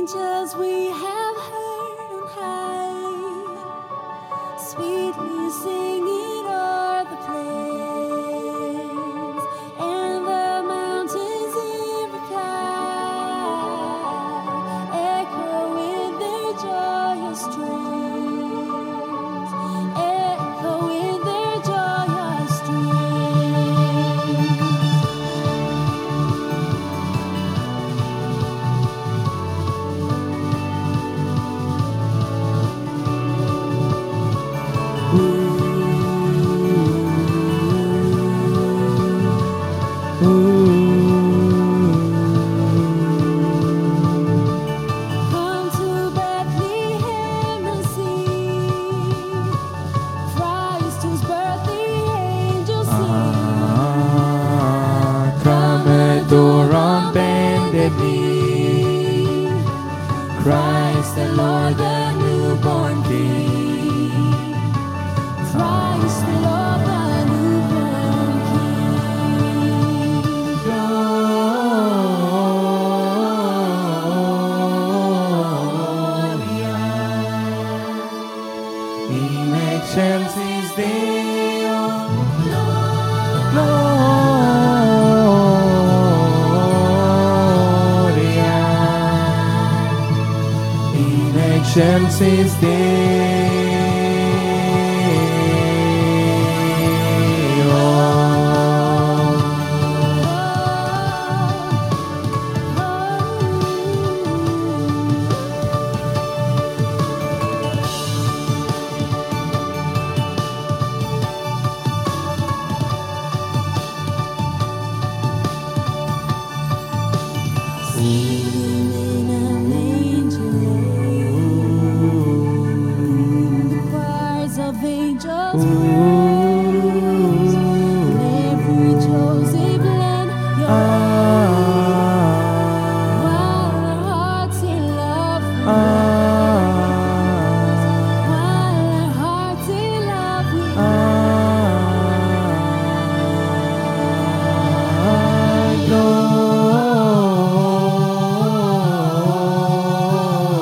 angels we have heard on high, sweetly singing o'er the plains, and the mountains in reply echo with their joyous strains, echo with their joyous strains. Come to Bethlehem and see Christ whose birth the angels sing. Come adore on bended knee, Christ the Lord, the newborn King. Christ the Lord, the newborn King. Gloria in excelsis Deo. Gloria in excelsis Singing in an angel air, the choirs of angels praise. Every Joseph lend your while our hearts in love raise, while our hearts in love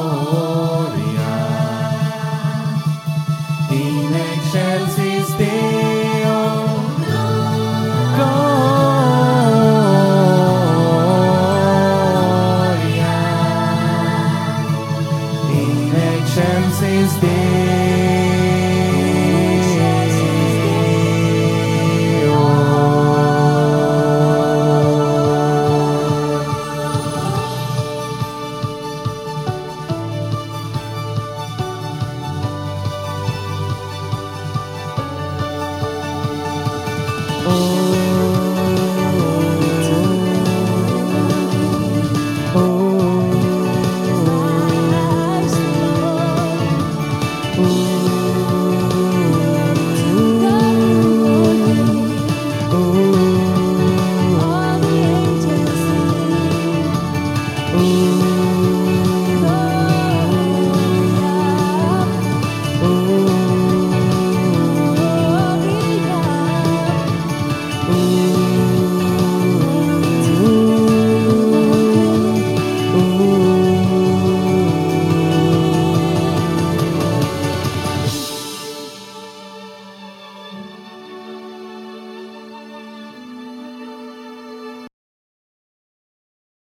Gloria in excelsis Deo.